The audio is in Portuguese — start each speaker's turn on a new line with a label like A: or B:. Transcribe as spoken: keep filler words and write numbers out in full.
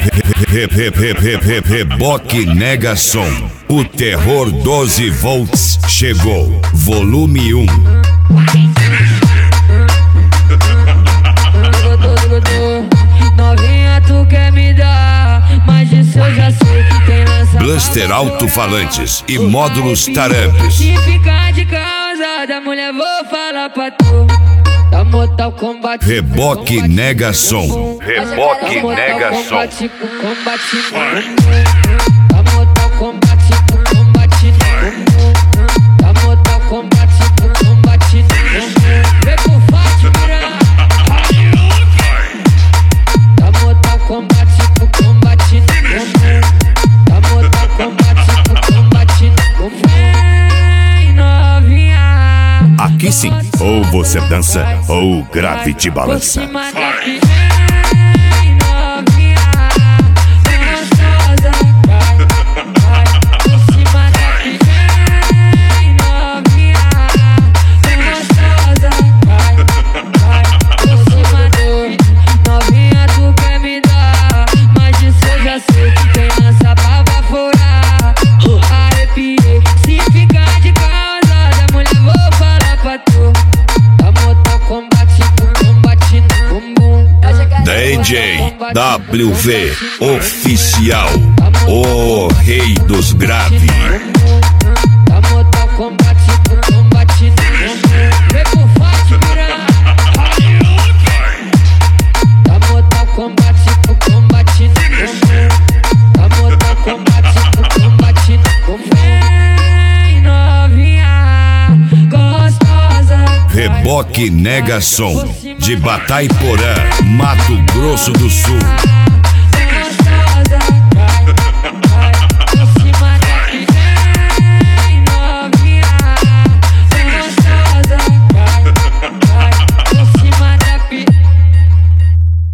A: Re, re, re, re, re, Reboque Negason. O terror doze volts chegou. Volume um.
B: Novinha, tu quer me dar, mas disso eu já sei que tem lança.
A: Blaster alto-falantes e módulos tarampes.
B: Se ficar de causa da mulher, vou falar pra tu. Da Mortal Kombat.
A: Reboque Negason. Reboque Negason.
B: Da Mortal Kombat, combate no bumbum. Da Mortal Kombat, combate no bumbum. Vem pro Fátima. Da Mortal Kombat, combate no bumbum. Da Mortal Kombat, combate no bumbum. Vem novinha.
A: Aqui sim, ou você dança ou o grave te balança.
B: Novinha, tu quer me dar, mas disso eu já sei que tem lança pra baforar. Arrepiei, se ficar de causa da mulher, vou falar pra tu. Da Mortal Kombat, combate no bumbum.
A: D J W V Oficial, o rei dos graves.
B: Da Mortal Kombat, combate no bumbum. Vem pro Fátima. Da Mortal Kombat, combate no bumbum. Da Mortal Kombat, combate no bumbum. Vem novinha, gostosa.
A: Reboque Negason, de Bataiporã, Mato Grosso do Sul.